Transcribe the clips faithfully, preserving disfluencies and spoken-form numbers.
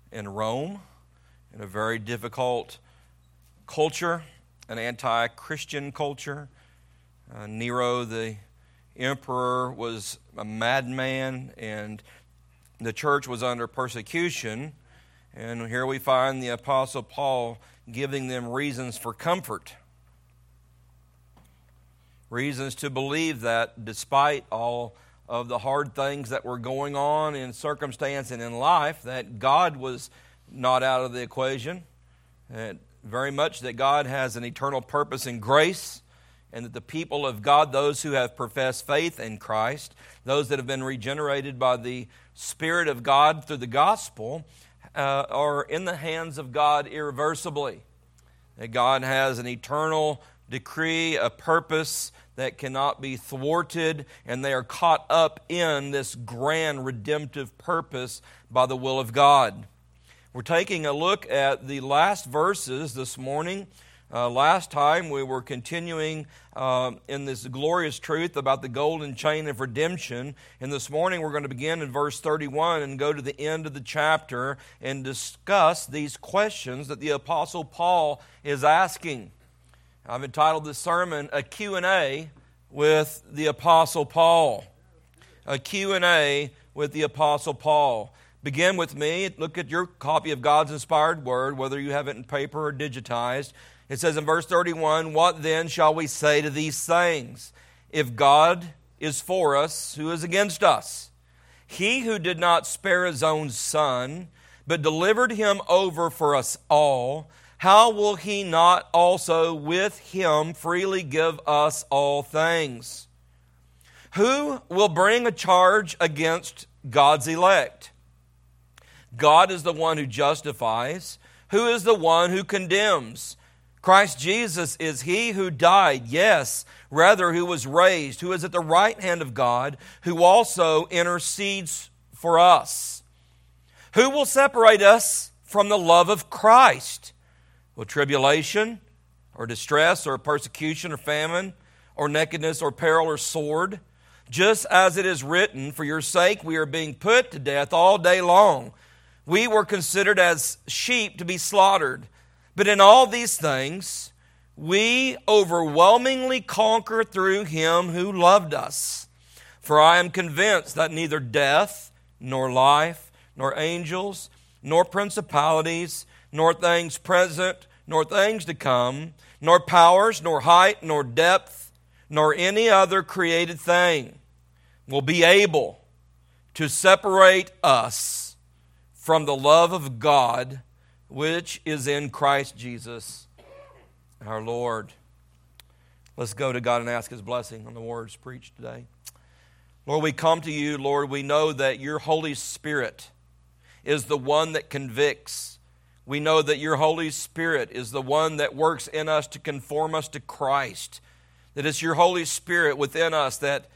in Rome, in a very difficult culture, an anti-Christian culture. Uh, Nero, the emperor, was a madman, and the church was under persecution. And here we find the Apostle Paul giving them reasons for comfort. Reasons to believe that despite all of the hard things that were going on in circumstance and in life, that God was not out of the equation. And very much that God has an eternal purpose and grace, and that the people of God, those who have professed faith in Christ, those that have been regenerated by the Spirit of God through the gospel, uh, are in the hands of God irreversibly. That God has an eternal decree, a purpose that cannot be thwarted, and they are caught up in this grand redemptive purpose by the will of God. We're taking a look at the last verses this morning. Uh, last time we were continuing uh, in this glorious truth about the golden chain of redemption. And this morning we're going to begin in verse thirty-one and go to the end of the chapter and discuss these questions that the Apostle Paul is asking. I've entitled this sermon, A Q and A with the Apostle Paul. A Q and A with the Apostle Paul. Begin with me. Look at your copy of God's inspired word, whether you have it in paper or digitized. It says in verse thirty-one, "What then shall we say to these things? If God is for us, who is against us? He who did not spare his own son, but delivered him over for us all, how will he not also with him freely give us all things? Who will bring a charge against God's elect? God is the one who justifies. Who is the one who condemns? Christ Jesus is he who died, yes, rather who was raised, who is at the right hand of God, who also intercedes for us. Who will separate us from the love of Christ? Will tribulation, or distress, or persecution, or famine, or nakedness, or peril, or sword? Just as it is written, for your sake we are being put to death all day long. We were considered as sheep to be slaughtered. But in all these things, we overwhelmingly conquer through him who loved us. For I am convinced that neither death, nor life, nor angels, nor principalities, nor things present, nor things to come, nor powers, nor height, nor depth, nor any other created thing will be able to separate us from the love of God, which is in Christ Jesus, our Lord." Let's go to God and ask His blessing on the words preached today. Lord, we come to You, Lord. We know that Your Holy Spirit is the one that convicts. We know that Your Holy Spirit is the one that works in us to conform us to Christ. That it's Your Holy Spirit within us that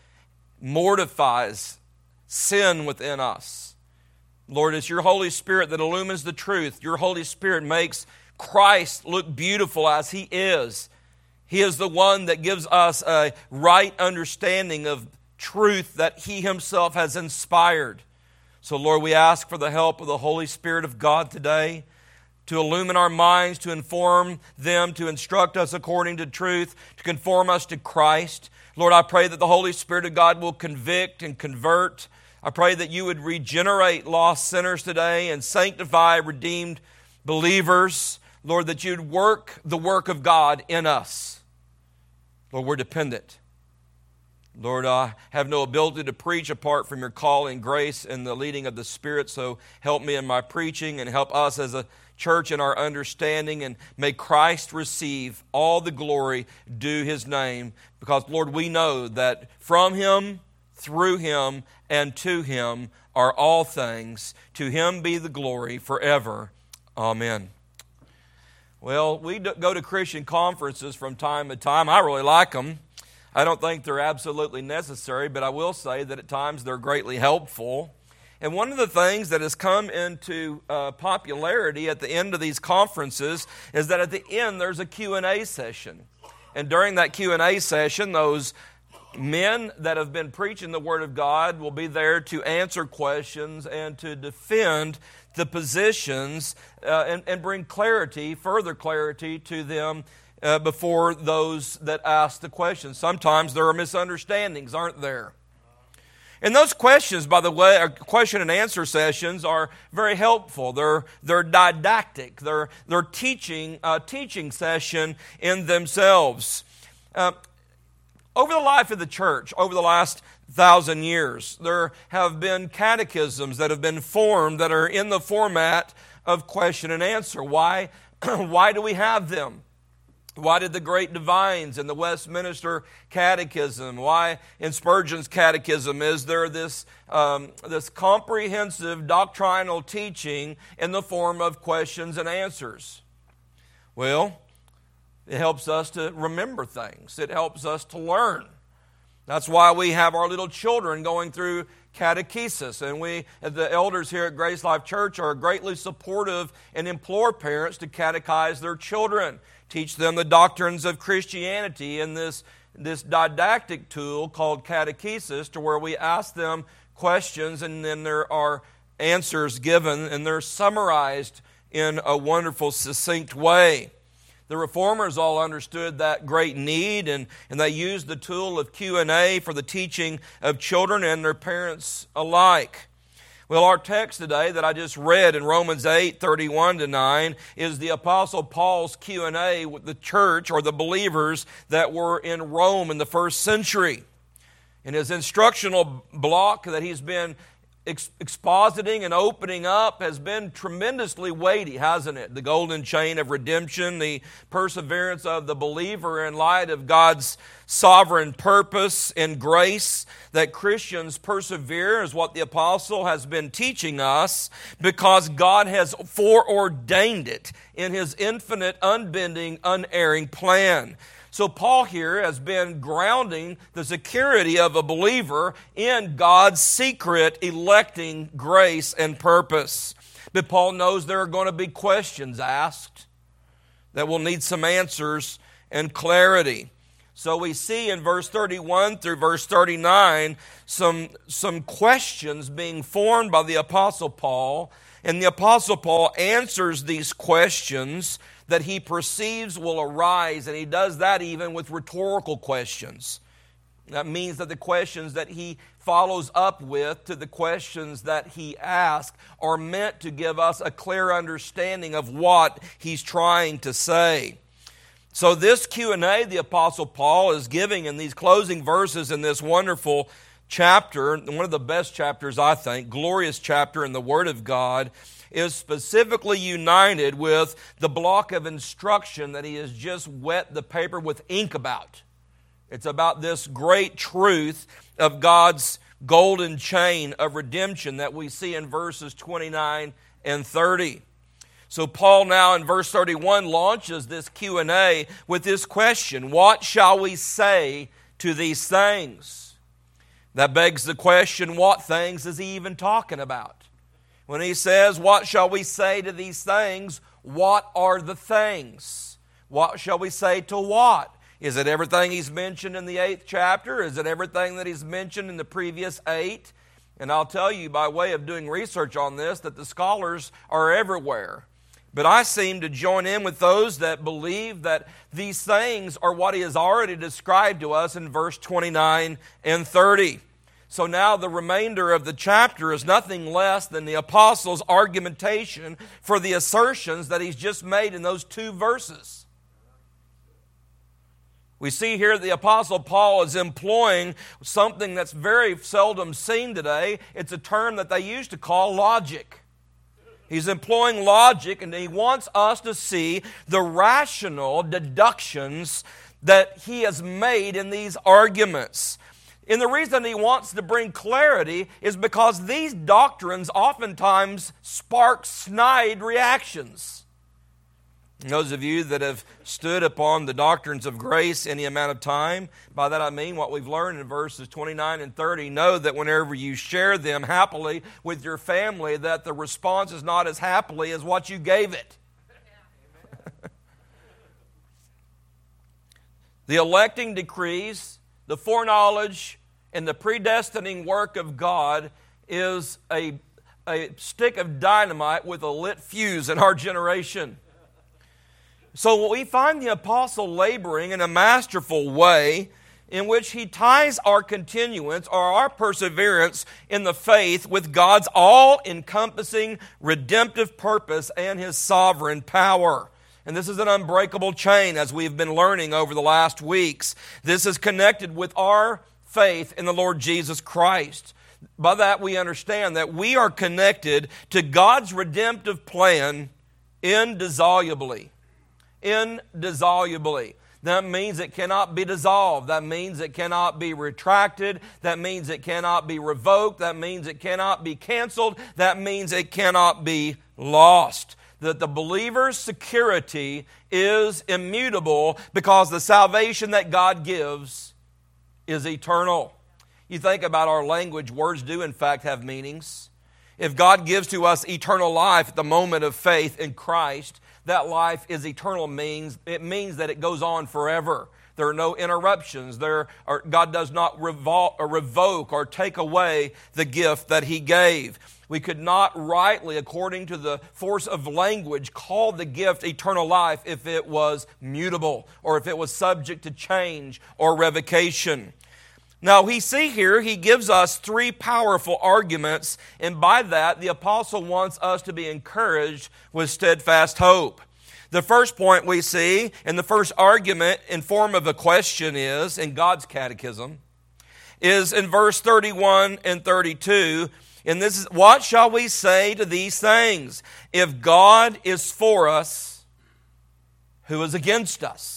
mortifies sin within us. Lord, it's Your Holy Spirit that illumines the truth. Your Holy Spirit makes Christ look beautiful as He is. He is the one that gives us a right understanding of truth that He Himself has inspired. So, Lord, we ask for the help of the Holy Spirit of God today to illumine our minds, to inform them, to instruct us according to truth, to conform us to Christ. Lord, I pray that the Holy Spirit of God will convict and convert. I pray that You would regenerate lost sinners today and sanctify redeemed believers. Lord, that You'd work the work of God in us. Lord, we're dependent. Lord, I have no ability to preach apart from Your call and grace and the leading of the Spirit, so help me in my preaching and help us as a church in our understanding, and may Christ receive all the glory due His name, because, Lord, we know that from Him, through Him, and to Him are all things. To Him be the glory forever. Amen. Well, we go to Christian conferences from time to time. I really like them. I don't think they're absolutely necessary, but I will say that at times they're greatly helpful. And one of the things that has come into uh, popularity at the end of these conferences is that at the end there's a Q and A session. And during that Q and A session, those men that have been preaching the Word of God will be there to answer questions and to defend the positions uh, and, and bring clarity, further clarity to them uh, before those that ask the questions. Sometimes there are misunderstandings, aren't there? And those questions, by the way, question and answer sessions are very helpful. They're they're didactic. They're they're teaching uh, teaching session in themselves. Uh, over the life of the church, over the last thousand years, there have been catechisms that have been formed that are in the format of question and answer. Why? Why do we have them? Why did the great divines in the Westminster Catechism, why in Spurgeon's Catechism is there this, um, this comprehensive doctrinal teaching in the form of questions and answers? Well, it helps us to remember things. It helps us to learn. That's why we have our little children going through catechesis. And we, the elders here at Grace Life Church, are greatly supportive and implore parents to catechize their children. Teach them the doctrines of Christianity in this, this didactic tool called catechesis, to where we ask them questions and then there are answers given and they're summarized in a wonderful, succinct way. The Reformers all understood that great need, and, and they used the tool of Q and A for the teaching of children and their parents alike. Well, our text today that I just read in Romans eight, thirty-one to nine, is the Apostle Paul's Q and A with the church or the believers that were in Rome in the first century. In his instructional block that he's been expositing and opening up has been tremendously weighty, hasn't it? The golden chain of redemption, the perseverance of the believer in light of God's sovereign purpose and grace, that Christians persevere is what the apostle has been teaching us, because God has foreordained it in His infinite, unbending, unerring plan. So Paul here has been grounding the security of a believer in God's secret electing grace and purpose. But Paul knows there are going to be questions asked that will need some answers and clarity. So we see in verse thirty-one through verse thirty-nine some, some questions being formed by the Apostle Paul. And the Apostle Paul answers these questions that he perceives will arise, and he does that even with rhetorical questions. That means that the questions that he follows up with to the questions that he asks are meant to give us a clear understanding of what he's trying to say. So this Q and A the Apostle Paul is giving in these closing verses in this wonderful chapter, one of the best chapters, I think, glorious chapter in the Word of God, is specifically united with the block of instruction that he has just wet the paper with ink about. It's about this great truth of God's golden chain of redemption that we see in verses twenty-nine and thirty. So Paul now in verse thirty-one launches this Q and A with this question: what shall we say to these things? That begs the question, what things is he even talking about? When he says, what shall we say to these things? What are the things? What shall we say to what? Is it everything he's mentioned in the eighth chapter? Is it everything that he's mentioned in the previous eight? And I'll tell you by way of doing research on this that the scholars are everywhere. But I seem to join in with those that believe that these things are what he has already described to us in verse twenty-nine and thirty. So now the remainder of the chapter is nothing less than the apostle's argumentation for the assertions that he's just made in those two verses. We see here the Apostle Paul is employing something that's very seldom seen today. It's a term that they used to call logic. He's employing logic, and he wants us to see the rational deductions that he has made in these arguments. And the reason he wants to bring clarity is because these doctrines oftentimes spark snide reactions. And those of you that have stood upon the doctrines of grace any amount of time, by that I mean what we've learned in verses twenty-nine and thirty, know that whenever you share them happily with your family, that the response is not as happily as what you gave it. The electing decrees, the foreknowledge, and the predestining work of God is a, a stick of dynamite with a lit fuse in our generation. So we find the apostle laboring in a masterful way in which he ties our continuance or our perseverance in the faith with God's all-encompassing redemptive purpose and His sovereign power. And this is an unbreakable chain, as we've been learning over the last weeks. This is connected with our faith in the Lord Jesus Christ. By that we understand that we are connected to God's redemptive plan indissolubly. Indissolubly. That means it cannot be dissolved. That means it cannot be retracted. That means it cannot be revoked. That means it cannot be canceled. That means it cannot be lost. That the believer's security is immutable because the salvation that God gives is eternal. You think about our language, words do in fact have meanings. If God gives to us eternal life at the moment of faith in Christ, that life is eternal means it means that it goes on forever. There are no interruptions. There are, God does not revol, or revoke or take away the gift that He gave. We could not rightly, according to the force of language, call the gift eternal life if it was mutable or if it was subject to change or revocation. Now, we see here, he gives us three powerful arguments, and by that, the apostle wants us to be encouraged with steadfast hope. The first point we see, and the first argument in form of a question is, in God's catechism, is in verse thirty-one and thirty-two, and this is, what shall we say to these things? If God is for us, who is against us?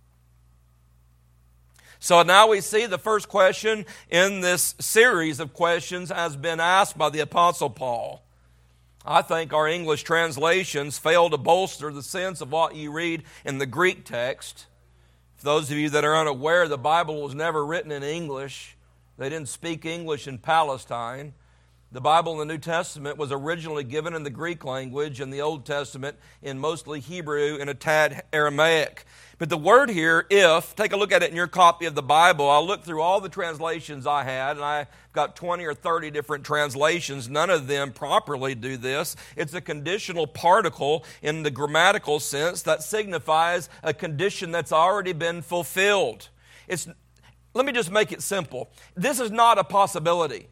So now we see the first question in this series of questions has been asked by the Apostle Paul. I think our English translations fail to bolster the sense of what you read in the Greek text. For those of you that are unaware, the Bible was never written in English. They didn't speak English in Palestine. The Bible in the New Testament was originally given in the Greek language and the Old Testament in mostly Hebrew and a tad Aramaic. But the word here, if, take a look at it in your copy of the Bible. I looked through all the translations I had, and I got twenty or thirty different translations. None of them properly do this. It's a conditional particle in the grammatical sense that signifies a condition that's already been fulfilled. It's, let me just make it simple. This is not a possibility.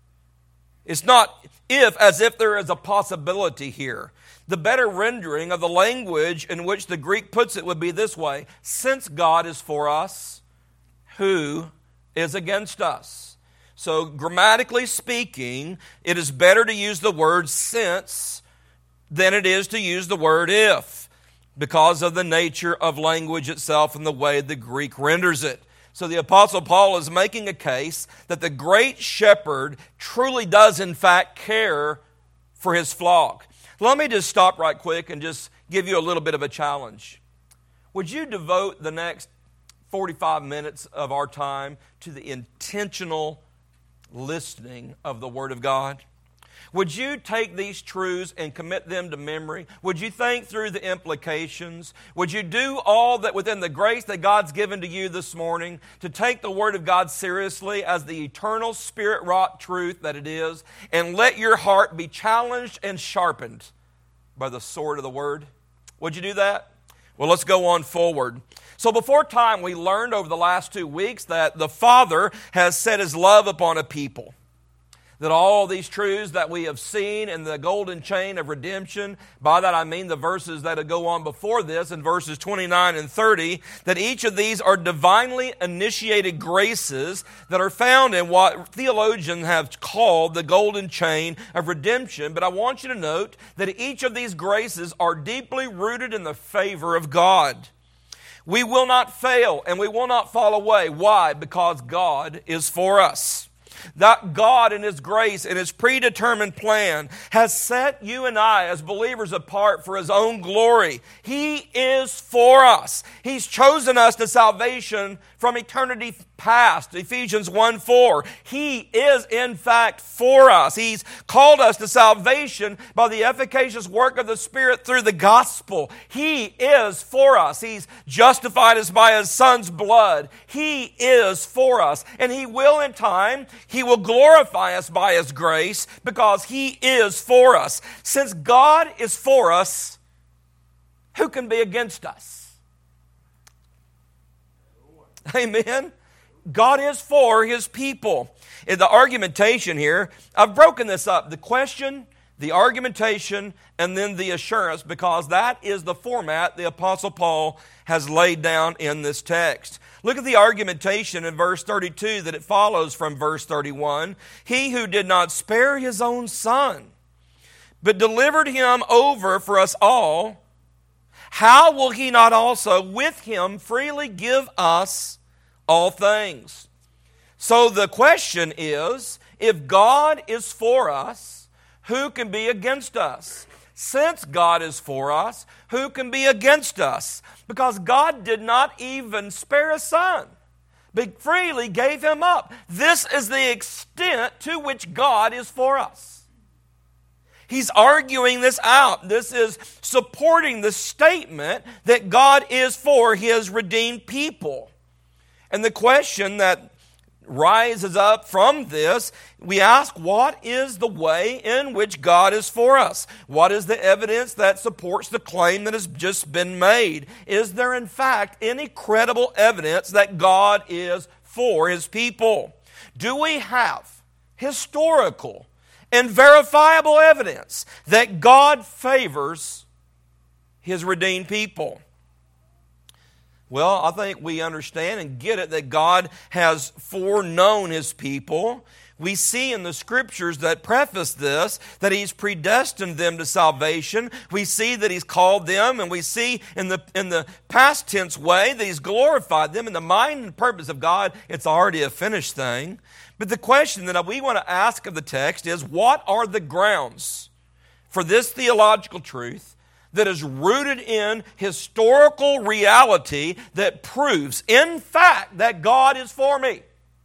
It's not if, as if there is a possibility here. The better rendering of the language in which the Greek puts it would be this way: since God is for us, who is against us? So grammatically speaking, it is better to use the word since than it is to use the word if, because of the nature of language itself and the way the Greek renders it. So the Apostle Paul is making a case that the great shepherd truly does in fact care for his flock. Let me just stop right quick and just give you a little bit of a challenge. Would you devote the next forty-five minutes of our time to the intentional listening of the Word of God? Would you take these truths and commit them to memory? Would you think through the implications? Would you do all that within the grace that God's given to you this morning to take the Word of God seriously as the eternal Spirit-wrought truth that it is, and let your heart be challenged and sharpened by the sword of the Word? Would you do that? Well, let's go on forward. So before time, we learned over the last two weeks that the Father has set His love upon a people. That all these truths that we have seen in the golden chain of redemption, by that I mean the verses that go on before this in verses twenty-nine and thirty, that each of these are divinely initiated graces that are found in what theologians have called the golden chain of redemption. But I want you to note that each of these graces are deeply rooted in the favor of God. We will not fail and we will not fall away. Why? Because God is for us. That God in His grace and His predetermined plan has set you and I as believers apart for His own glory. He is for us. He's chosen us to salvation from eternity past. Ephesians one four. He is in fact for us. He's called us to salvation by the efficacious work of the Spirit through the gospel. He is for us. He's justified us by His Son's blood. He is for us. And He will in time, He will glorify us by His grace because He is for us. Since God is for us, who can be against us? Amen. God is for His people. In the argumentation here, I've broken this up. The question, the argumentation, and then the assurance, because that is the format the Apostle Paul has laid down in this text. Look at the argumentation in verse thirty-two that it follows from verse thirty-one. He who did not spare His own Son, but delivered Him over for us all, how will He not also with Him freely give us all things? So the question is, if God is for us, who can be against us? Since God is for us, who can be against us? Because God did not even spare His Son, but freely gave Him up. This is the extent to which God is for us. He's arguing this out. This is supporting the statement that God is for His redeemed people. And the question that rises up from this, we ask, what is the way in which God is for us? What is the evidence that supports the claim that has just been made? Is there in fact any credible evidence that God is for His people? Do we have historical and verifiable evidence that God favors His redeemed people? Well, I think we understand and get it that God has foreknown His people. We see in the Scriptures that preface this that He's predestined them to salvation. We see that He's called them, and we see in the, in the past tense way that He's glorified them. In the mind and purpose of God, it's already a finished thing. But the question that we want to ask of the text is, what are the grounds for this theological truth that is rooted in historical reality that proves, in fact, that God is for me?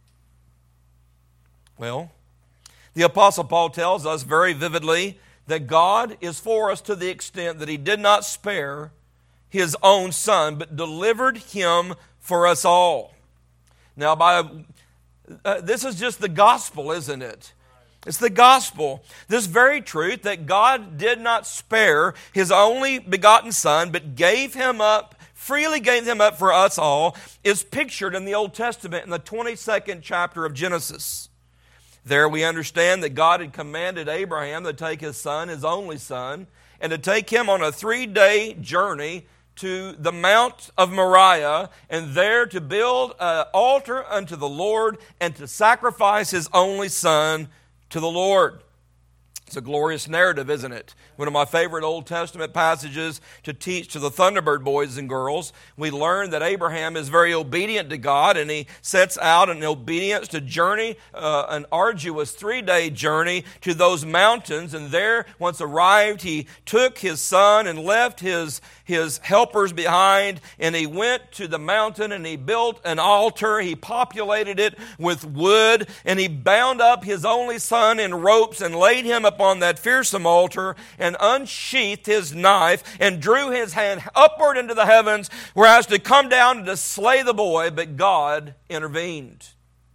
Well, the Apostle Paul tells us very vividly that God is for us to the extent that He did not spare His own Son, but delivered Him for us all. Now, by uh, this is just the gospel, isn't it? It's the gospel. This very truth that God did not spare His only begotten Son, but gave Him up, freely gave Him up for us all, is pictured in the Old Testament in the twenty-second chapter of Genesis. There we understand that God had commanded Abraham to take his son, his only son, and to take him on a three-day journey to the Mount of Moriah, and there to build an altar unto the Lord and to sacrifice his only son to the Lord. It's a glorious narrative, isn't it? One of my favorite Old Testament passages to teach to the Thunderbird boys and girls. We learn that Abraham is very obedient to God, and he sets out in obedience to journey, uh, an arduous three-day journey to those mountains. And there, once arrived, he took his son and left his, his helpers behind, and he went to the mountain and he built an altar. He populated it with wood, and he bound up his only son in ropes and laid him upon on that fearsome altar, and unsheathed his knife and drew his hand upward into the heavens, whereas to come down and to slay the boy, but God intervened.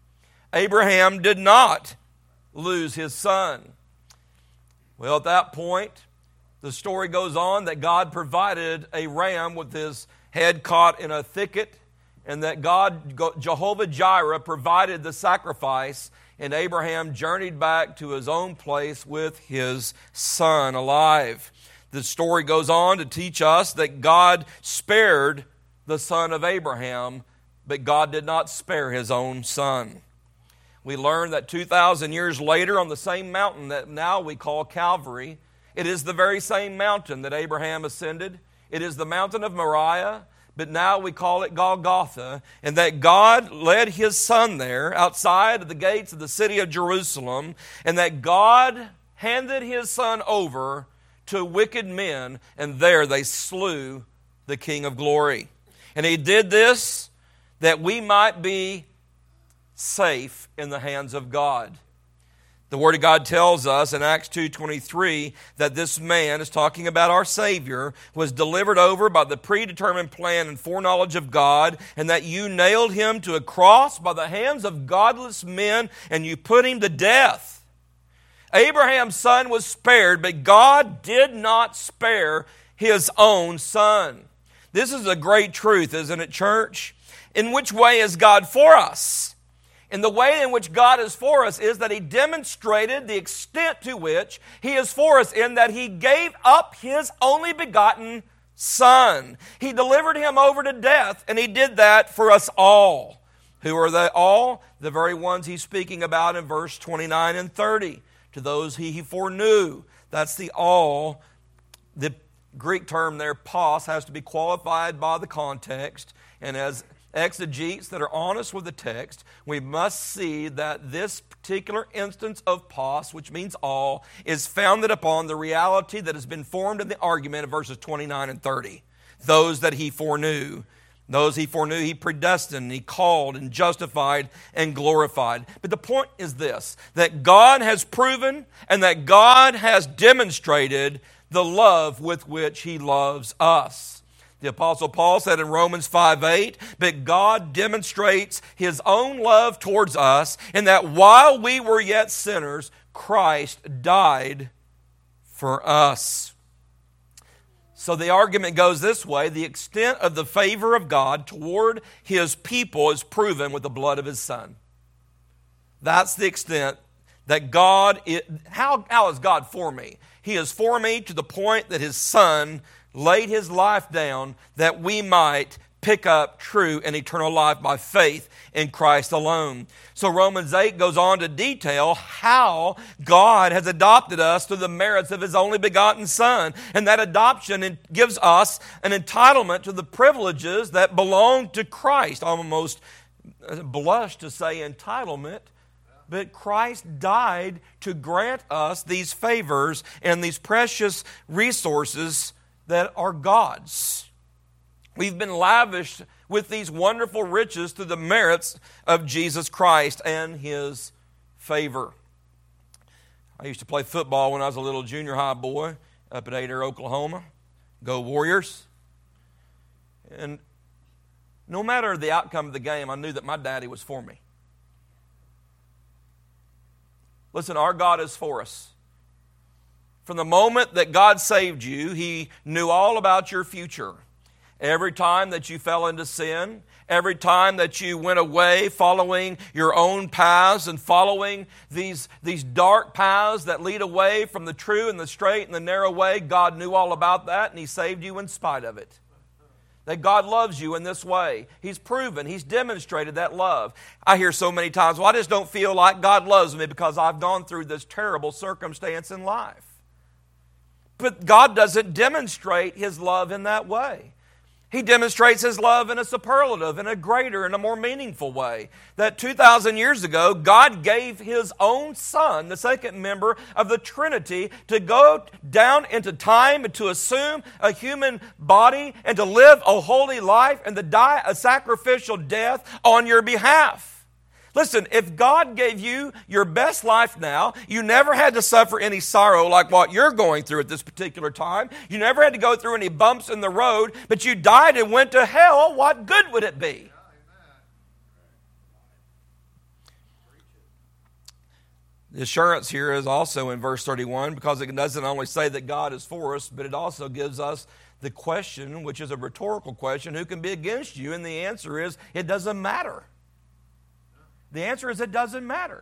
Abraham did not lose his son. Well, at that point, the story goes on that God provided a ram with his head caught in a thicket, and that God, Jehovah Jireh, provided the sacrifice. And Abraham journeyed back to his own place with his son alive. The story goes on to teach us that God spared the son of Abraham, but God did not spare his own son. We learn that two thousand years later, on the same mountain that now we call Calvary, it is the very same mountain that Abraham ascended. It is the mountain of Moriah, but now we call it Golgotha, and that God led His Son there outside of the gates of the city of Jerusalem, and that God handed His Son over to wicked men, and there they slew the King of Glory. And He did this that we might be safe in the hands of God. The Word of God tells us in Acts two twenty-three that this man, is talking about our Savior, was delivered over by the predetermined plan and foreknowledge of God, and that you nailed him to a cross by the hands of godless men, and you put him to death. Abraham's son was spared, but God did not spare his own son. This is a great truth, isn't it, church? In which way is God for us? And the way in which God is for us is that He demonstrated the extent to which He is for us in that He gave up His only begotten Son. He delivered Him over to death, and He did that for us all. Who are they all? The very ones He's speaking about in verse twenty-nine and thirty. To those He foreknew. That's the all. The Greek term there, pos, has to be qualified by the context, and as exegetes that are honest with the text, we must see that this particular instance of pos, which means all, is founded upon the reality that has been formed in the argument of verses twenty-nine and thirty. Those that He foreknew. Those He foreknew, He predestined, He called and justified and glorified. But the point is this, that God has proven and that God has demonstrated the love with which He loves us. The Apostle Paul said in Romans five eight, but God demonstrates His own love towards us in that while we were yet sinners, Christ died for us. So the argument goes this way, the extent of the favor of God toward His people is proven with the blood of His Son. That's the extent that God, is, how, how is God for me? He is for me to the point that His Son laid His life down that we might pick up true and eternal life by faith in Christ alone. So Romans eight goes on to detail how God has adopted us through the merits of His only begotten Son. And that adoption gives us an entitlement to the privileges that belong to Christ. I almost blush to say entitlement, but Christ died to grant us these favors and these precious resources that are God's. We've been lavished with these wonderful riches through the merits of Jesus Christ and His favor. I used to play football when I was a little junior high boy up at Adair, Oklahoma. Go Warriors. And no matter the outcome of the game, I knew that my daddy was for me. Listen, our God is for us. From the moment that God saved you, He knew all about your future. Every time that you fell into sin, every time that you went away following your own paths and following these, these dark paths that lead away from the true and the straight and the narrow way, God knew all about that and He saved you in spite of it. That God loves you in this way. He's proven, He's demonstrated that love. I hear so many times, well, I just don't feel like God loves me because I've gone through this terrible circumstance in life. But God doesn't demonstrate His love in that way. He demonstrates His love in a superlative, in a greater and a more meaningful way. That two thousand years ago, God gave His own Son, the second member of the Trinity, to go down into time and to assume a human body and to live a holy life and to die a sacrificial death on your behalf. Listen, if God gave you your best life now, you never had to suffer any sorrow like what you're going through at this particular time. You never had to go through any bumps in the road, but you died and went to hell, what good would it be? The assurance here is also in verse thirty-one, because it doesn't only say that God is for us, but it also gives us the question, which is a rhetorical question, who can be against you? And the answer is, it doesn't matter. The answer is it doesn't matter.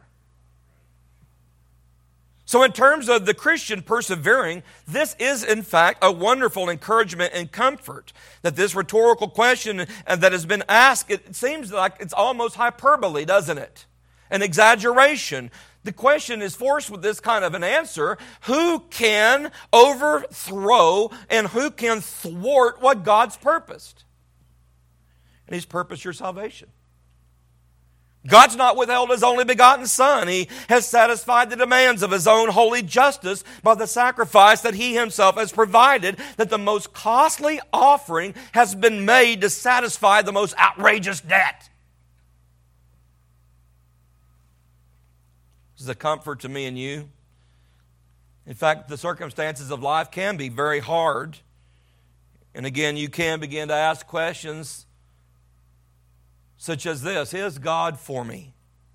So in terms of the Christian persevering, this is in fact a wonderful encouragement and comfort. That this rhetorical question that has been asked, it seems like it's almost hyperbole, doesn't it? An exaggeration. The question is forced with this kind of an answer. Who can overthrow and who can thwart what God's purposed? And He's purposed your salvation. God's not withheld His only begotten Son. He has satisfied the demands of His own holy justice by the sacrifice that He Himself has provided, that the most costly offering has been made to satisfy the most outrageous debt. This is a comfort to me and you. In fact, the circumstances of life can be very hard. And again, you can begin to ask questions such as this: is God for me?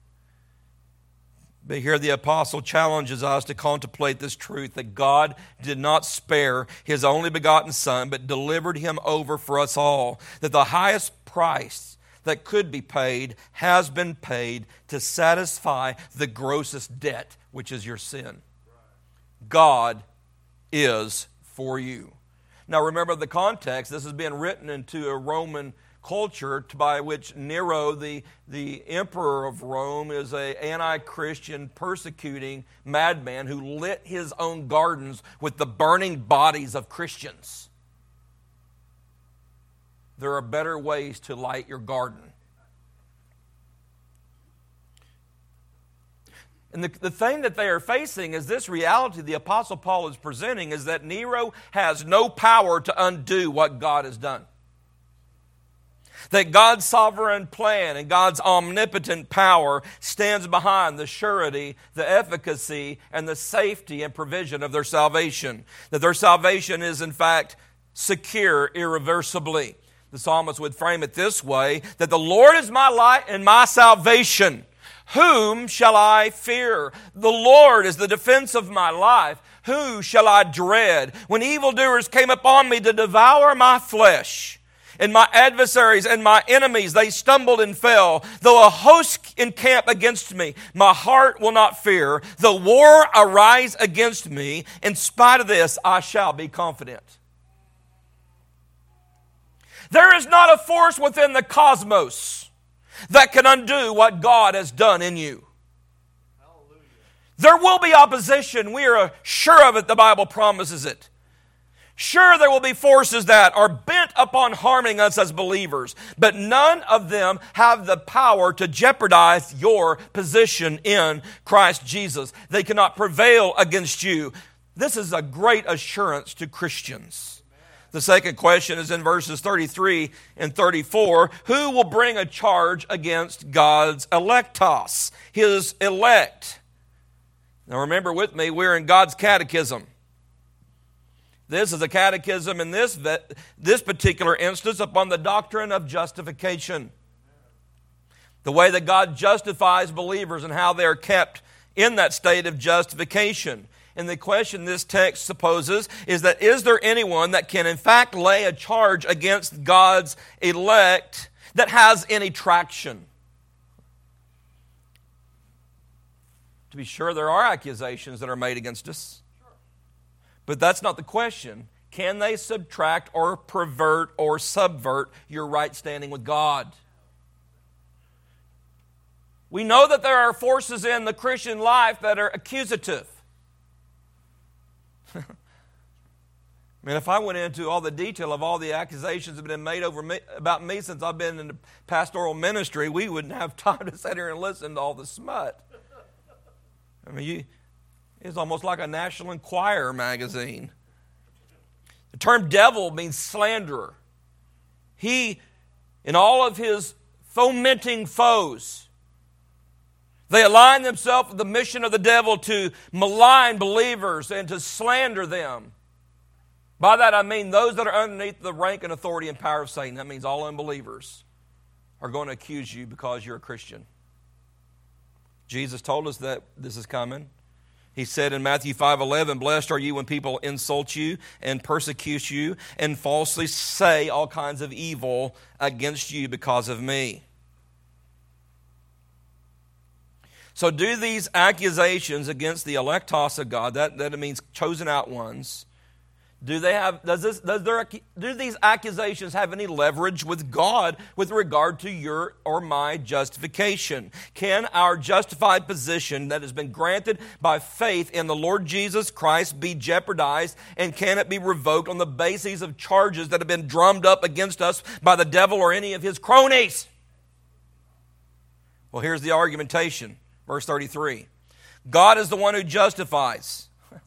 But here the apostle challenges us to contemplate this truth, that God did not spare His only begotten Son, but delivered Him over for us all. That the highest price that could be paid has been paid to satisfy the grossest debt, which is your sin. God is for you. Now remember the context. This has been written into a Roman culture by which Nero, the, the emperor of Rome, is an anti-Christian, persecuting madman who lit his own gardens with the burning bodies of Christians. There are better ways to light your garden. And the, the thing that they are facing is this reality the Apostle Paul is presenting, is that Nero has no power to undo what God has done. That God's sovereign plan and God's omnipotent power stands behind the surety, the efficacy, and the safety and provision of their salvation. That their salvation is in fact secure irreversibly. The psalmist would frame it this way, that the Lord is my light and my salvation. Whom shall I fear? The Lord is the defense of my life. Who shall I dread? When evildoers came upon me to devour my flesh, and my adversaries and my enemies, they stumbled and fell. Though a host encamp against me, my heart will not fear. Though war arise against me, in spite of this, I shall be confident. There is not a force within the cosmos that can undo what God has done in you. Hallelujah. There will be opposition. We are sure of it. The Bible promises it. Sure, there will be forces that are bent upon harming us as believers, but none of them have the power to jeopardize your position in Christ Jesus. They cannot prevail against you. This is a great assurance to Christians. The second question is in verses thirty-three and thirty-four. Who will bring a charge against God's electos, His elect? Now remember with me, we're in God's catechism. This is a catechism in this, this particular instance upon the doctrine of justification. The way that God justifies believers and how they are kept in that state of justification. And the question this text supposes is that is there anyone that can in fact lay a charge against God's elect that has any traction? To be sure, there are accusations that are made against us. But that's not the question. Can they subtract or pervert or subvert your right standing with God? We know that there are forces in the Christian life that are accusative. I mean, if I went into all the detail of all the accusations that have been made over me, about me since I've been in the pastoral ministry, we wouldn't have time to sit here and listen to all the smut. I mean, you... It's almost like a National Enquirer magazine. The term devil means slanderer. He, in all of his fomenting foes, they align themselves with the mission of the devil to malign believers and to slander them. By that I mean those that are underneath the rank and authority and power of Satan. That means all unbelievers are going to accuse you because you're a Christian. Jesus told us that this is coming. He said in Matthew five eleven, blessed are you when people insult you and persecute you and falsely say all kinds of evil against you because of me. So do these accusations against the electos of God, that, that means chosen out ones, do they have, does this, does their, do these accusations have any leverage with God with regard to your or my justification? Can our justified position that has been granted by faith in the Lord Jesus Christ be jeopardized, and can it be revoked on the basis of charges that have been drummed up against us by the devil or any of his cronies? Well, here's the argumentation. Verse thirty-three. God is the one who justifies.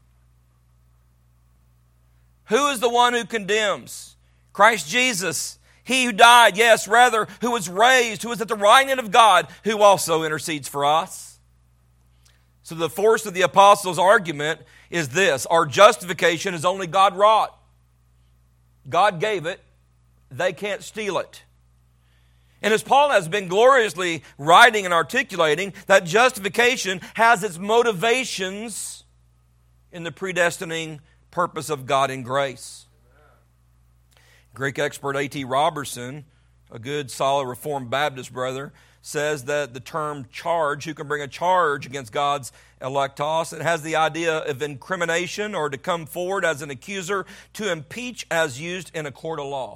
Who is the one who condemns? Christ Jesus, He who died, yes, rather, who was raised, who is at the right hand of God, who also intercedes for us. So the force of the apostles' argument is this: our justification is only God wrought. God gave it. They can't steal it. And as Paul has been gloriously writing and articulating, that justification has its motivations in the predestining purpose of God in grace. Greek expert A T Robertson, a good, solid Reformed Baptist brother, says that the term charge, who can bring a charge against God's electos, it has the idea of incrimination or to come forward as an accuser, to impeach as used in a court of law.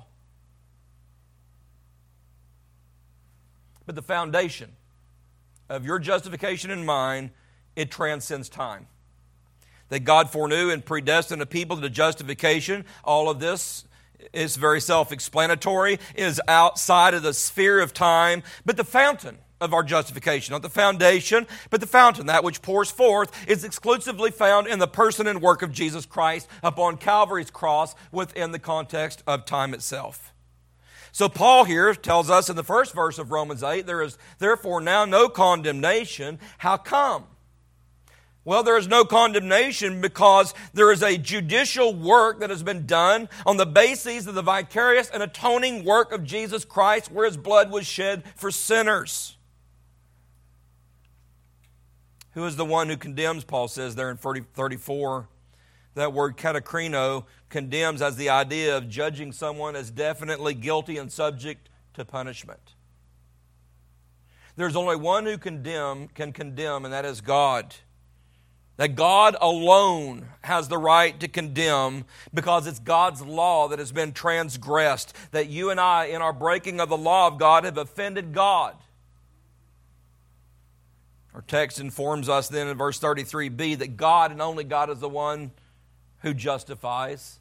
But the foundation of your justification and mine, it transcends time. That God foreknew and predestined a people to justification. All of this is very self-explanatory, is outside of the sphere of time. But the fountain of our justification, not the foundation, but the fountain, that which pours forth, is exclusively found in the person and work of Jesus Christ upon Calvary's cross within the context of time itself. So Paul here tells us in the first verse of Romans eight, there is therefore now no condemnation. How come? Well, there is no condemnation because there is a judicial work that has been done on the basis of the vicarious and atoning work of Jesus Christ, where His blood was shed for sinners. Who is the one who condemns, Paul says there in thirty-four. That word katakrino condemns as the idea of judging someone as definitely guilty and subject to punishment. There's only one who condemn, can condemn, and that is God. That God alone has the right to condemn because it's God's law that has been transgressed. That you and I, in our breaking of the law of God, have offended God. Our text informs us then in verse thirty-three b that God and only God is the one who justifies.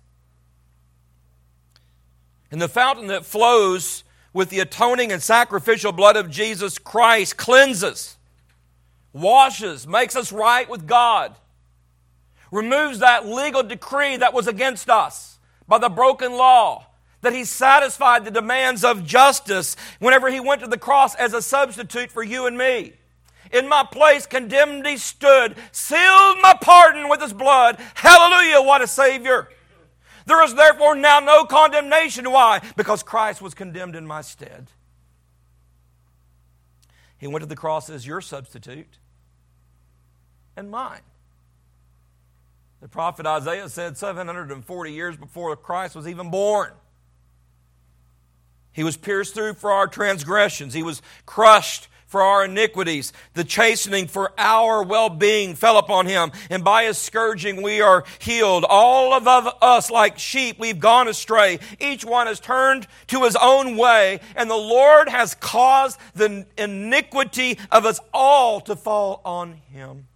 And the fountain that flows with the atoning and sacrificial blood of Jesus Christ cleanses, washes, makes us right with God, removes that legal decree that was against us by the broken law, that He satisfied the demands of justice whenever He went to the cross as a substitute for you and me. In my place condemned He stood, sealed my pardon with His blood. Hallelujah, what a Savior. There is therefore now no condemnation. Why? Because Christ was condemned in my stead. He went to the cross as your substitute and mine. The prophet Isaiah said seven hundred forty years before Christ was even born, He was pierced through for our transgressions. He was crushed for our iniquities. The chastening for our well-being fell upon Him, and by His scourging we are healed. All of us, like sheep, we've gone astray. Each one has turned to his own way, and the Lord has caused the iniquity of us all to fall on Him.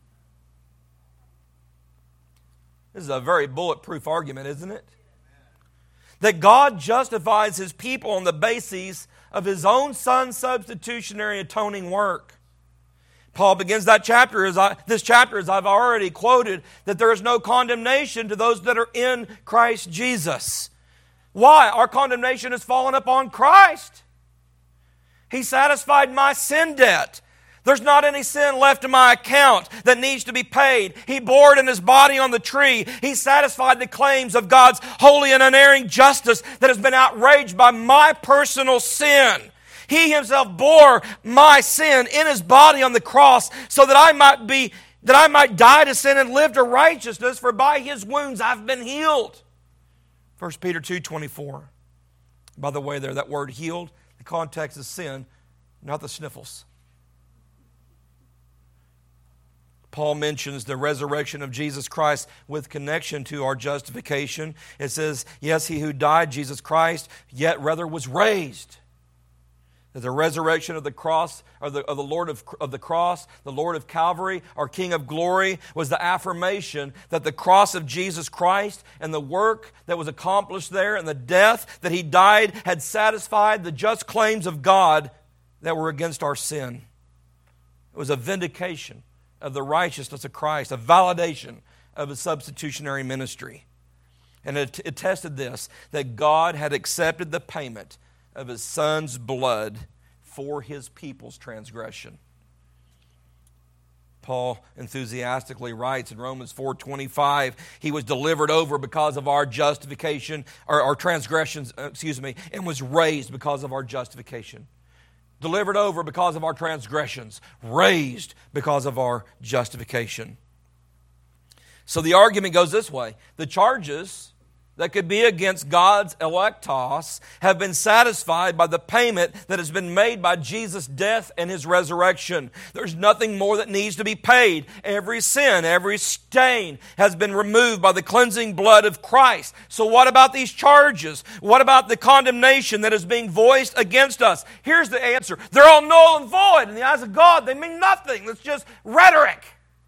This is a very bulletproof argument, isn't it? That God justifies His people on the basis of His own Son's substitutionary atoning work. Paul begins that chapter, as I, this chapter, as I've already quoted, that there is no condemnation to those that are in Christ Jesus. Why? Our condemnation has fallen upon Christ. He satisfied my sin debt. There's not any sin left in my account that needs to be paid. He bore it in His body on the tree. He satisfied the claims of God's holy and unerring justice that has been outraged by my personal sin. He Himself bore my sin in His body on the cross so that I might be, that I might die to sin and live to righteousness, for by His wounds I've been healed. First Peter two twenty-four. By the way there, that word healed, the context is sin, not the sniffles. Paul mentions the resurrection of Jesus Christ with connection to our justification. It says, yes, He who died, Jesus Christ, yet rather was raised. That the resurrection of the cross, or the, of the Lord of, of the cross, the Lord of Calvary, our King of glory, was the affirmation that the cross of Jesus Christ and the work that was accomplished there and the death that He died had satisfied the just claims of God that were against our sin. It was a vindication of the righteousness of Christ, a validation of His substitutionary ministry. And it attested this, that God had accepted the payment of His Son's blood for His people's transgression. Paul enthusiastically writes in Romans four twenty-five, he was delivered over because of our justification, or our transgressions, excuse me, and was raised because of our justification. Delivered over because of our transgressions, raised because of our justification. So the argument goes this way. The charges that could be against God's electos have been satisfied by the payment that has been made by Jesus' death and His resurrection. There's nothing more that needs to be paid. Every sin, every stain has been removed by the cleansing blood of Christ. So what about these charges? What about the condemnation that is being voiced against us? Here's the answer. They're all null and void in the eyes of God. They mean nothing. It's just rhetoric.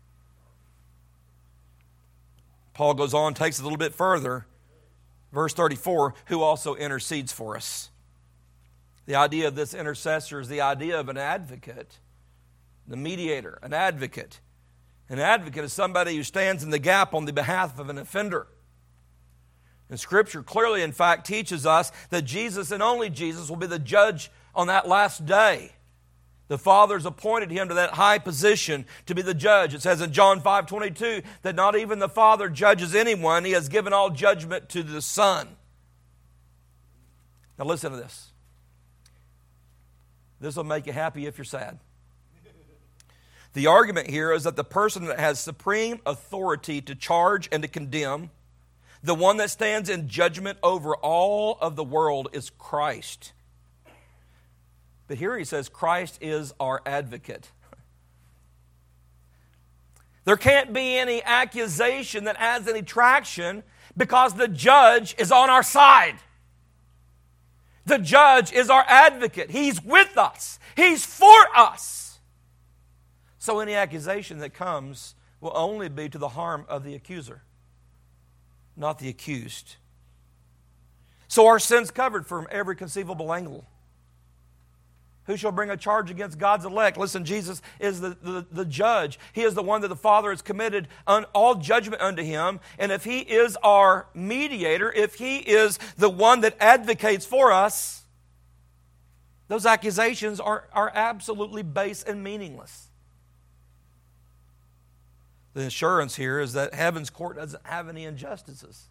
Paul goes on, takes it a little bit further. Verse thirty-four, who also intercedes for us. The idea of this intercessor is the idea of an advocate, the mediator, an advocate. An advocate is somebody who stands in the gap on the behalf of an offender. And Scripture clearly, in fact, teaches us that Jesus and only Jesus will be the judge on that last day. The Father's appointed Him to that high position to be the judge. It says in John five twenty-two that not even the Father judges anyone. He has given all judgment to the Son. Now listen to this. This will make you happy if you're sad. The argument here is that the person that has supreme authority to charge and to condemn, the one that stands in judgment over all of the world, is Christ. But here he says Christ is our advocate. There can't be any accusation that has any traction because the judge is on our side. The judge is our advocate. He's with us. He's for us. So any accusation that comes will only be to the harm of the accuser, not the accused. So our sin's covered from every conceivable angle. Who shall bring a charge against God's elect? Listen, Jesus is the, the, the judge. He is the one that the Father has committed un, all judgment unto Him. And if He is our mediator, if He is the one that advocates for us, those accusations are, are absolutely base and meaningless. The assurance here is that heaven's court doesn't have any injustices.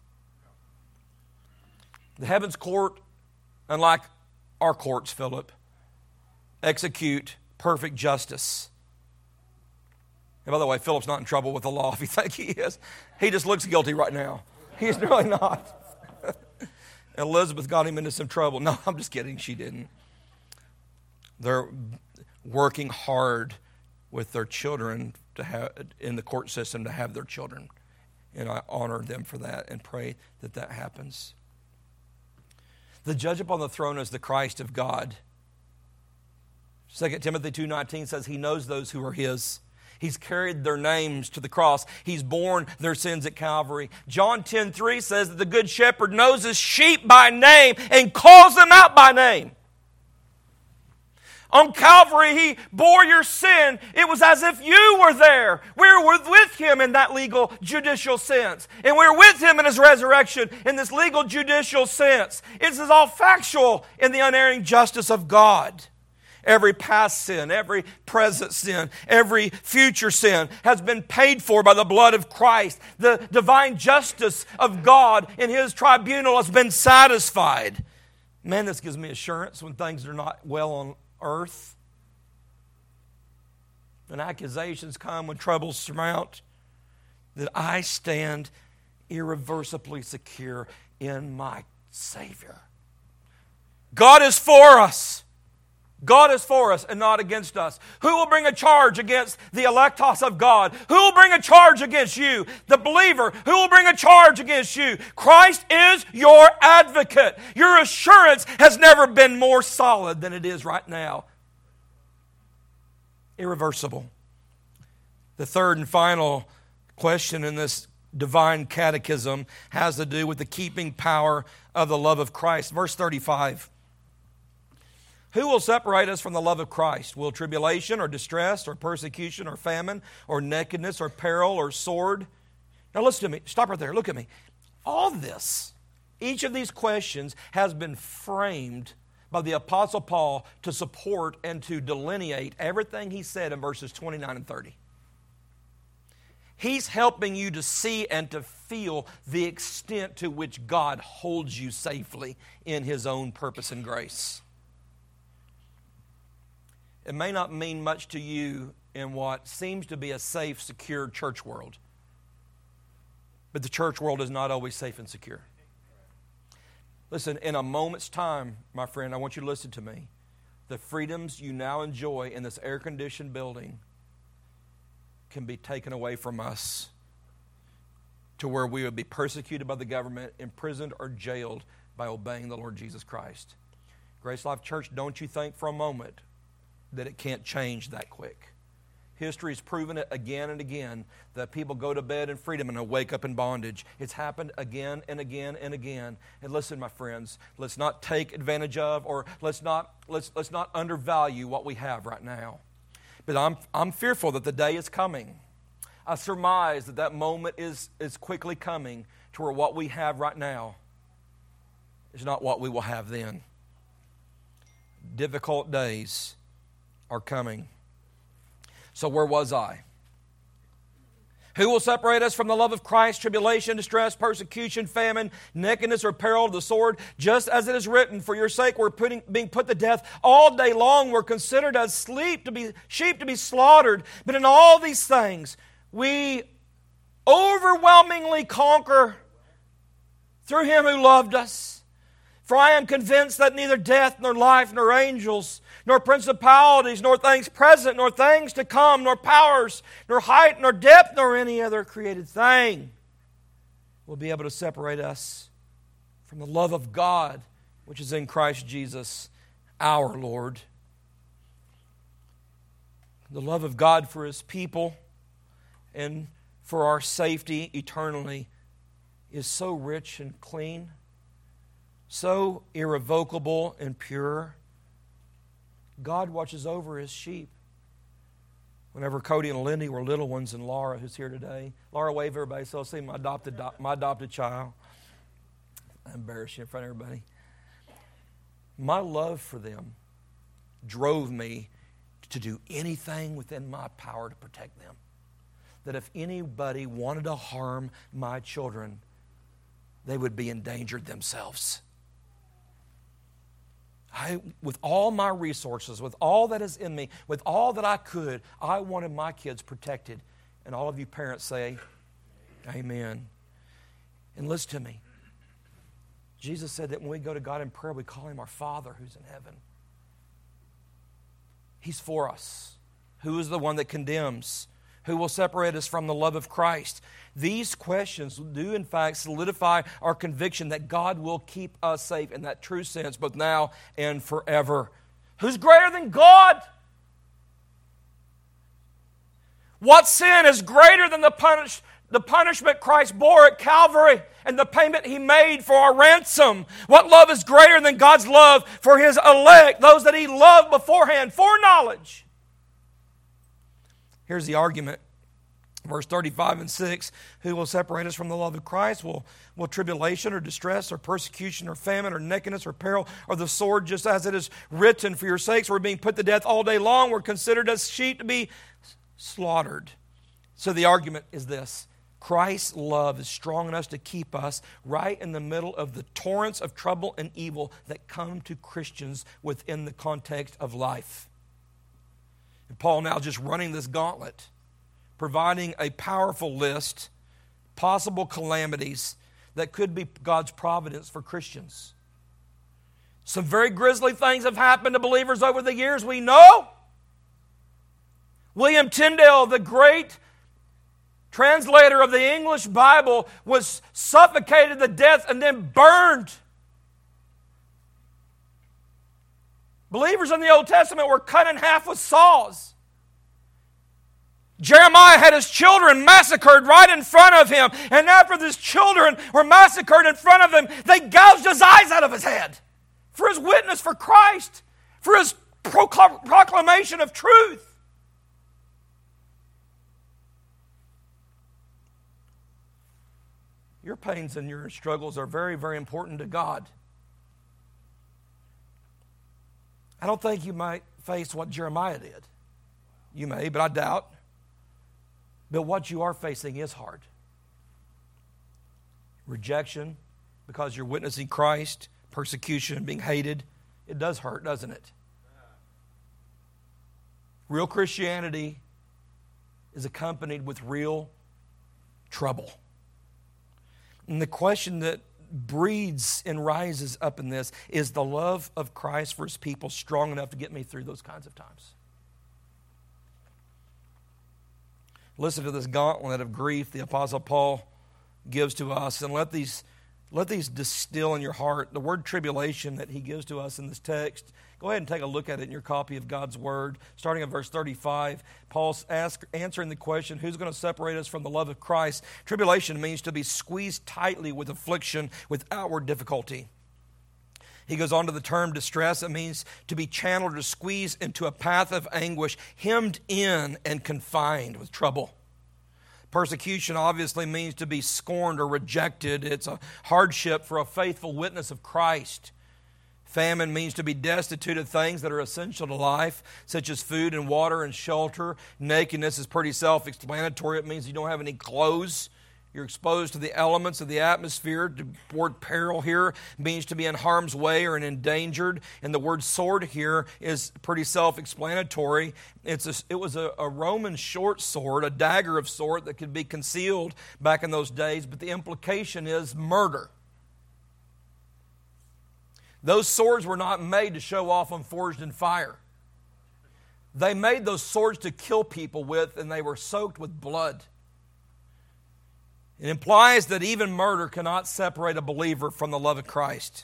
The heaven's court, unlike our courts, Philip, execute perfect justice. And by the way, Philip's not in trouble with the law if you think he is. He just looks guilty right now. He's really not. Elizabeth got him into some trouble. No, I'm just kidding. She didn't. They're working hard with their children to have in the court system to have their children. And I honor them for that and pray that that happens. The judge upon the throne is the Christ of God. Second Timothy two nineteen says He knows those who are His. He's carried their names to the cross. He's borne their sins at Calvary. John ten three says that the good shepherd knows his sheep by name and calls them out by name. On Calvary, He bore your sin. It was as if you were there. We were with Him in that legal, judicial sense. And we're with Him in His resurrection in this legal, judicial sense. This is all factual in the unerring justice of God. Every past sin, every present sin, every future sin has been paid for by the blood of Christ. The divine justice of God in His tribunal has been satisfied. Man, this gives me assurance when things are not well on earth. When accusations come, when troubles surmount, that I stand irreversibly secure in my Savior. God is for us. God is for us and not against us. Who will bring a charge against the electos of God? Who will bring a charge against you? The believer. Who will bring a charge against you? Christ is your advocate. Your assurance has never been more solid than it is right now. Irreversible. The third and final question in this divine catechism has to do with the keeping power of the love of Christ. Verse thirty-five. Who will separate us from the love of Christ? Will tribulation or distress or persecution or famine or nakedness or peril or sword? Now listen to me. Stop right there. Look at me. All this, each of these questions has been framed by the Apostle Paul to support and to delineate everything he said in verses twenty-nine and thirty. He's helping you to see and to feel the extent to which God holds you safely in His own purpose and grace. It may not mean much to you in what seems to be a safe, secure church world. But the church world is not always safe and secure. Listen, in a moment's time, my friend, I want you to listen to me. The freedoms you now enjoy in this air-conditioned building can be taken away from us to where we would be persecuted by the government, imprisoned or jailed by obeying the Lord Jesus Christ. Grace Life Church, don't you think for a moment that it can't change that quick. History has proven it again and again that people go to bed in freedom and they wake up in bondage. It's happened again and again and again. And listen, my friends, let's not take advantage of or let's not let's let's not undervalue what we have right now. But I'm I'm fearful that the day is coming. I surmise that that moment is is quickly coming to where what we have right now is not what we will have then. Difficult days are coming. So where was I? Who will separate us from the love of Christ? Tribulation, distress, persecution, famine, nakedness, or peril of the sword. Just as it is written, for your sake we're putting, being put to death all day long. We're considered as sleep to be, sheep to be slaughtered. But in all these things, we overwhelmingly conquer through Him who loved us. For I am convinced that neither death, nor life, nor angels, nor principalities, nor things present, nor things to come, nor powers, nor height, nor depth, nor any other created thing will be able to separate us from the love of God, which is in Christ Jesus, our Lord. The love of God for His people and for our safety eternally is so rich and clean, so irrevocable and pure. God watches over His sheep. Whenever Cody and Lindy were little ones, and Laura, who's here today. Laura, wave everybody so I'll see my adopted, my adopted child. I embarrass you in front of everybody. My love for them drove me to do anything within my power to protect them. That if anybody wanted to harm my children, they would be endangered themselves. I, with all my resources, with all that is in me, with all that I could, I wanted my kids protected. And all of you parents say, amen. And listen to me. Jesus said that when we go to God in prayer, we call Him our Father who's in heaven. He's for us. Who is the one that condemns? Who will separate us from the love of Christ? These questions do in fact solidify our conviction that God will keep us safe in that true sense, both now and forever. Who's greater than God? What sin is greater than the, punish, the punishment Christ bore at Calvary and the payment He made for our ransom? What love is greater than God's love for His elect, those that He loved beforehand, foreknowledge? Here's the argument. Verse thirty-five and six, who will separate us from the love of Christ? Will, will tribulation or distress or persecution or famine or nakedness or peril or the sword, just as it is written, for your sakes we're being put to death all day long. We're considered as sheep to be slaughtered. So the argument is this. Christ's love is strong enough to keep us right in the middle of the torrents of trouble and evil that come to Christians within the context of life. And Paul now just running this gauntlet, providing a powerful list, possible calamities that could be God's providence for Christians. Some very grisly things have happened to believers over the years, we know. William Tyndale, the great translator of the English Bible, was suffocated to death and then burned. Believers in the Old Testament were cut in half with saws. Jeremiah had his children massacred right in front of him. And after his children were massacred in front of him, they gouged his eyes out of his head for his witness for Christ, for his procl- proclamation of truth. Your pains and your struggles are very, very important to God. I don't think you might face what Jeremiah did. You may, but I doubt. But what you are facing is hard. Rejection because you're witnessing Christ, persecution, being hated. It does hurt, doesn't it? Real Christianity is accompanied with real trouble. And the question that breeds and rises up in this is the love of Christ for His people strong enough to get me through those kinds of times? Listen to this gauntlet of grief the Apostle Paul gives to us, and let these let these distill in your heart. The word tribulation that he gives to us in this text, go ahead and take a look at it in your copy of God's Word. Starting at verse thirty-five, Paul's ask, answering the question, who's going to separate us from the love of Christ? Tribulation means to be squeezed tightly with affliction, with outward difficulty. He goes on to the term distress. It means to be channeled or squeezed into a path of anguish, hemmed in and confined with trouble. Persecution obviously means to be scorned or rejected. It's a hardship for a faithful witness of Christ. Famine means to be destitute of things that are essential to life, such as food and water and shelter. Nakedness is pretty self-explanatory. It means you don't have any clothes. You're exposed to the elements of the atmosphere. The word peril here means to be in harm's way or endangered. And the word sword here is pretty self-explanatory. It's a, it was a, a Roman short sword, a dagger of sort that could be concealed back in those days. But the implication is murder. Those swords were not made to show off when forged in fire. They made those swords to kill people with, and they were soaked with blood. It implies that even murder cannot separate a believer from the love of Christ.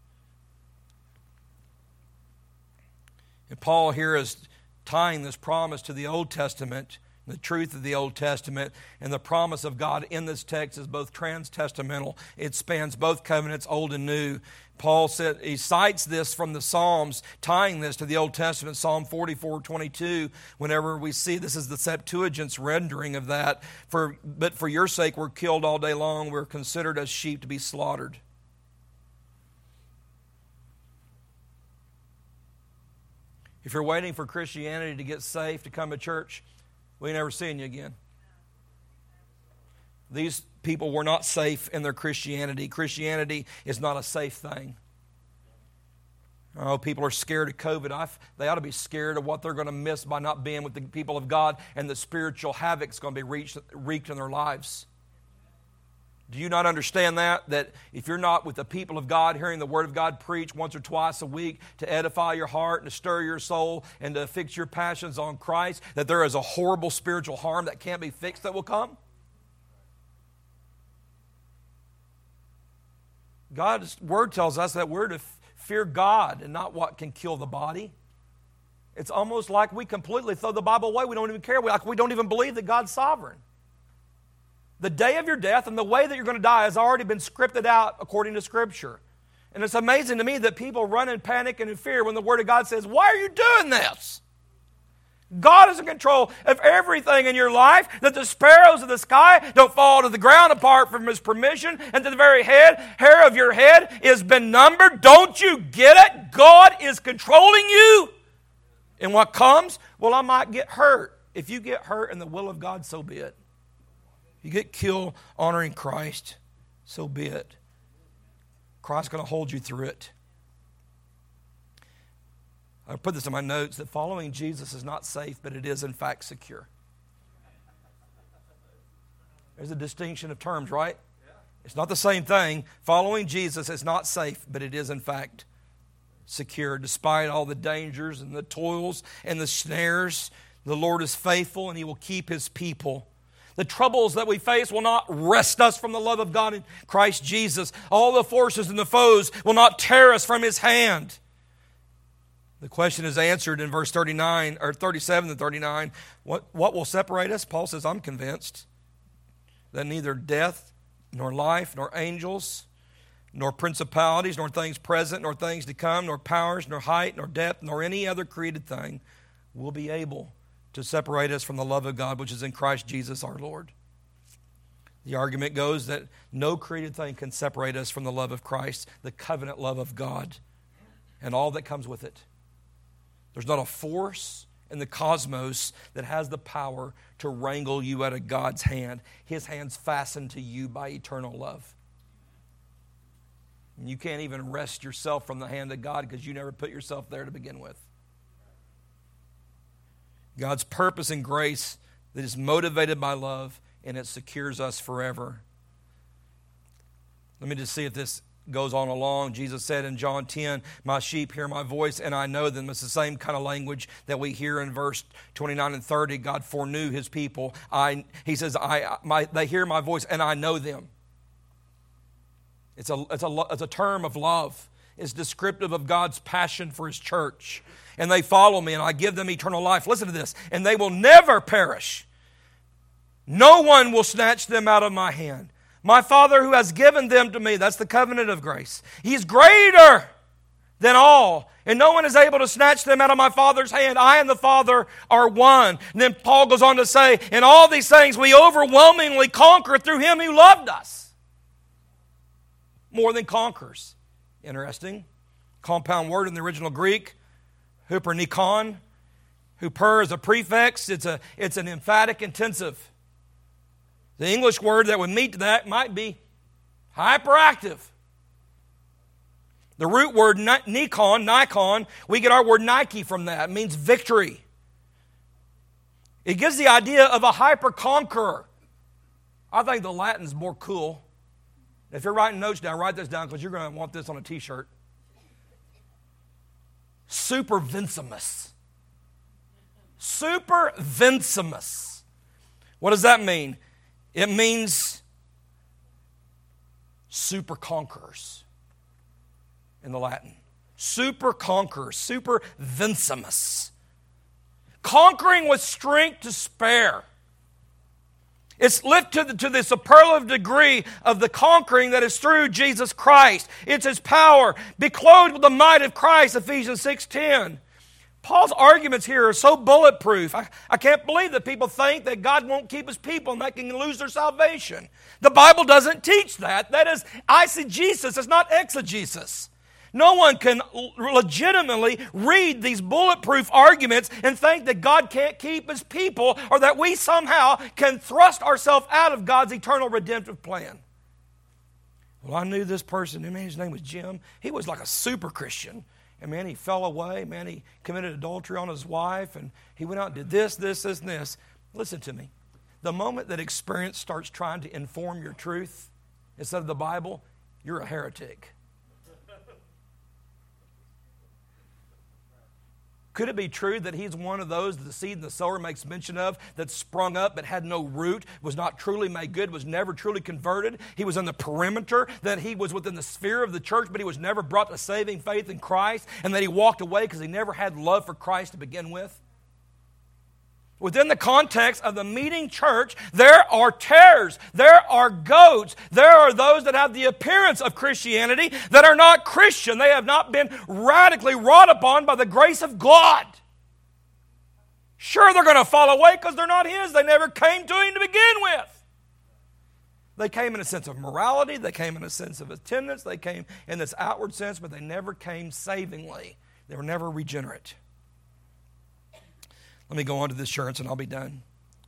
And Paul here is tying this promise to the Old Testament, the truth of the Old Testament, and the promise of God in this text is both trans-testamental. It spans both covenants, old and new. Paul said he cites this from the Psalms, tying this to the Old Testament, Psalm forty-four twenty-two. Whenever we see this is the Septuagint's rendering of that. For but for your sake we're killed all day long. We're considered as sheep to be slaughtered. If you're waiting for Christianity to get safe to come to church, we ain't never seeing you again. These people were not safe in their Christianity. Christianity is not a safe thing. Oh, people are scared of COVID. I've, they ought to be scared of what they're going to miss by not being with the people of God and the spiritual havoc that's going to be reached, wreaked in their lives. Do you not understand that? That if you're not with the people of God, hearing the Word of God preached once or twice a week to edify your heart and to stir your soul and to fix your passions on Christ, that there is a horrible spiritual harm that can't be fixed that will come? God's Word tells us that we're to fear God and not what can kill the body. It's almost like we completely throw the Bible away. We don't even care. We, like we don't even believe that God's sovereign. The day of your death and the way that you're going to die has already been scripted out according to Scripture. And it's amazing to me that people run in panic and in fear when the Word of God says, why are you doing this? God is in control of everything in your life, that the sparrows of the sky don't fall to the ground apart from His permission, and to the very head, hair of your head has been numbered. Don't you get it? God is controlling you. And what comes? Well, I might get hurt. If you get hurt in the will of God, so be it. You get killed honoring Christ, so be it. Christ's going to hold you through it. I put this in my notes, that following Jesus is not safe, but it is in fact secure. There's a distinction of terms, right? It's not the same thing. Following Jesus is not safe, but it is in fact secure. Despite all the dangers and the toils and the snares, the Lord is faithful and He will keep His people. The troubles that we face will not wrest us from the love of God in Christ Jesus. All the forces and the foes will not tear us from His hand. The question is answered in verse thirty-nine, or thirty-seven to thirty-nine. What, what will separate us? Paul says, I'm convinced that neither death, nor life, nor angels, nor principalities, nor things present, nor things to come, nor powers, nor height, nor depth, nor any other created thing will be able to separate us from the love of God, which is in Christ Jesus our Lord. The argument goes that no created thing can separate us from the love of Christ, the covenant love of God, and all that comes with it. There's not a force in the cosmos that has the power to wrangle you out of God's hand. His hand's fastened to you by eternal love. And you can't even wrest yourself from the hand of God because you never put yourself there to begin with. God's purpose and grace that is motivated by love, and it secures us forever. Let me just see if this goes on along. Jesus said in John ten, my sheep hear my voice and I know them. It's the same kind of language that we hear in verse twenty-nine and thirty. God foreknew his people. I, he says, I, my, they hear my voice and I know them. It's a, it's, a, it's a term of love. It's descriptive of God's passion for his church. And they follow me and I give them eternal life. Listen to this. And they will never perish. No one will snatch them out of my hand. My Father who has given them to me, that's the covenant of grace. He's greater than all. And no one is able to snatch them out of my Father's hand. I and the Father are one. And then Paul goes on to say, in all these things we overwhelmingly conquer through him who loved us. More than conquers. Interesting. Compound word in the original Greek. Hupernikon. Huper is a prefix. It's, a, it's an emphatic intensive. The English word that would meet that might be hyperactive. The root word Nikon, Nikon, we get our word Nike from that. It means victory. It gives the idea of a hyper-conqueror. I think the Latin's more cool. If you're writing notes down, write this down because you're going to want this on a t-shirt. Supervincimus. Supervincimus. What does that mean? It means super conquerors in the Latin. Super conquerors, super vincimus. Conquering with strength to spare. It's lifted to the, to the superlative degree of the conquering that is through Jesus Christ. It's his power. Be clothed with the might of Christ, Ephesians six ten. Paul's arguments here are so bulletproof. I, I can't believe that people think that God won't keep his people and they can lose their salvation. The Bible doesn't teach that. That is eisegesis. It's not exegesis. No one can legitimately read these bulletproof arguments and think that God can't keep his people or that we somehow can thrust ourselves out of God's eternal redemptive plan. Well, I knew this person. Man, his name was Jim. He was like a super Christian. And man, he fell away. Man, he committed adultery on his wife. And he went out and did this, this, this, and this. Listen to me. The moment that experience starts trying to inform your truth instead of the Bible, you're a heretic. Could it be true that he's one of those that the seed and the sower makes mention of that sprung up but had no root, was not truly made good, was never truly converted? He was in the perimeter, that he was within the sphere of the church, but he was never brought to saving faith in Christ, and that he walked away because he never had love for Christ to begin with? Within the context of the meeting church, there are tares, there are goats, there are those that have the appearance of Christianity that are not Christian. They have not been radically wrought upon by the grace of God. Sure, they're going to fall away because they're not his. They never came to him to begin with. They came in a sense of morality, they came in a sense of attendance, they came in this outward sense, but they never came savingly. They were never regenerate. Let me go on to this assurance and I'll be done.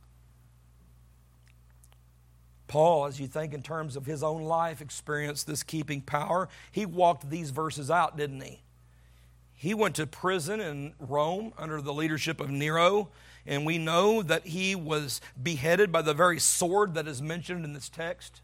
Paul, as you think in terms of his own life, experienced this keeping power. He walked these verses out, didn't he? He went to prison in Rome under the leadership of Nero, and we know that he was beheaded by the very sword that is mentioned in this text.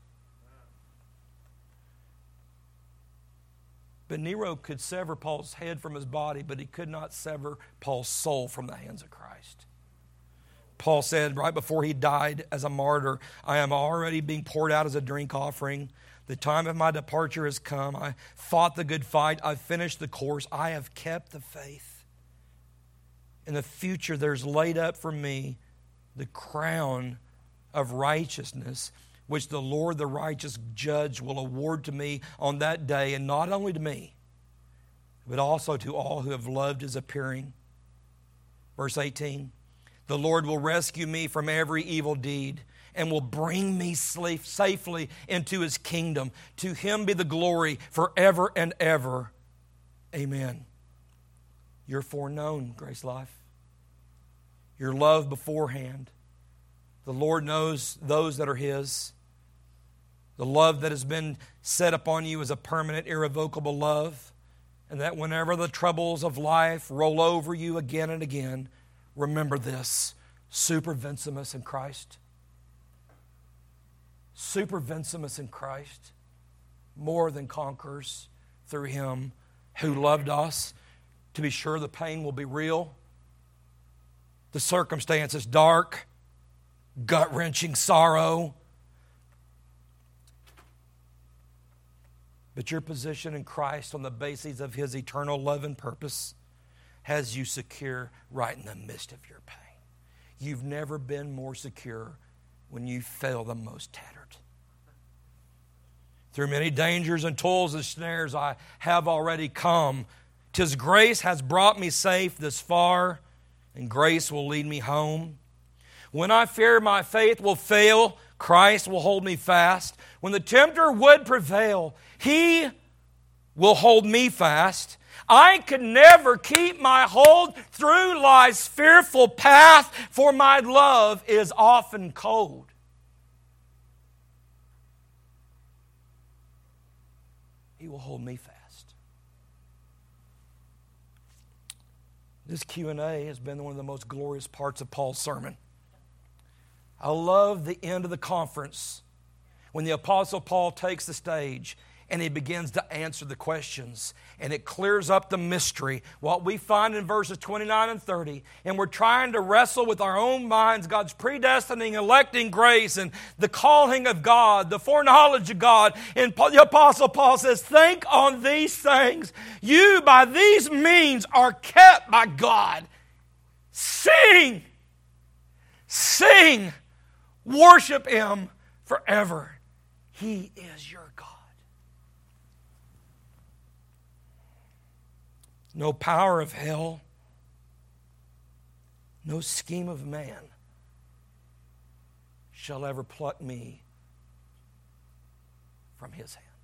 But Nero could sever Paul's head from his body, but he could not sever Paul's soul from the hands of Christ. Paul said right before he died as a martyr, I am already being poured out as a drink offering. The time of my departure has come. I fought the good fight. I've finished the course. I have kept the faith. In the future, there's laid up for me the crown of righteousness, which the Lord, the righteous judge, will award to me on that day, and not only to me, but also to all who have loved his appearing. Verse eighteen, the Lord will rescue me from every evil deed and will bring me safely into his kingdom. To him be the glory forever and ever. Amen. You're foreknown, Grace Life. Your love beforehand. The Lord knows those that are His. The love that has been set upon you is a permanent, irrevocable love. And that whenever the troubles of life roll over you again and again, remember this: super vincimus in Christ. Super vincimus in Christ. More than conquerors through Him who loved us. To be sure, the pain will be real. The circumstance is dark, gut-wrenching sorrow. But your position in Christ on the basis of His eternal love and purpose has you secure right in the midst of your pain. You've never been more secure when you feel the most tattered. Through many dangers and toils and snares I have already come. 'Tis grace has brought me safe this far, and grace will lead me home. When I fear my faith will fail, Christ will hold me fast. When the tempter would prevail, He will hold me fast. I can never keep my hold through life's fearful path, for my love is often cold. He will hold me fast. This Q and A has been one of the most glorious parts of Paul's sermon. I love the end of the conference when the Apostle Paul takes the stage and he begins to answer the questions. And it clears up the mystery, what we find in verses twenty-nine and thirty. And we're trying to wrestle with our own minds God's predestining, electing grace, and the calling of God, the foreknowledge of God. And the Apostle Paul says, think on these things. You, by these means, are kept by God. Sing! Sing! Worship Him forever. He is your God. No power of hell, no scheme of man shall ever pluck me from His hand.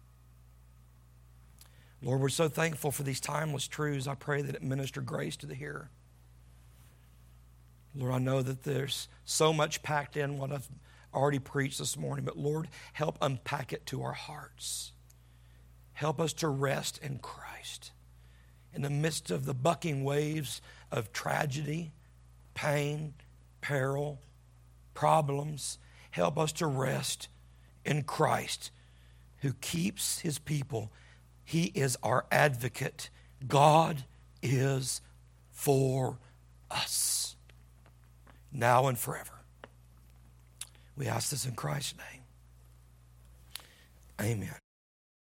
Lord, we're so thankful for these timeless truths. I pray that it minister grace to the hearer. Lord, I know that there's so much packed in what I've already preached this morning, but Lord, help unpack it to our hearts. Help us to rest in Christ. In the midst of the bucking waves of tragedy, pain, peril, problems, help us to rest in Christ, who keeps His people. He is our advocate. God is for us, now and forever. We ask this in Christ's name. Amen.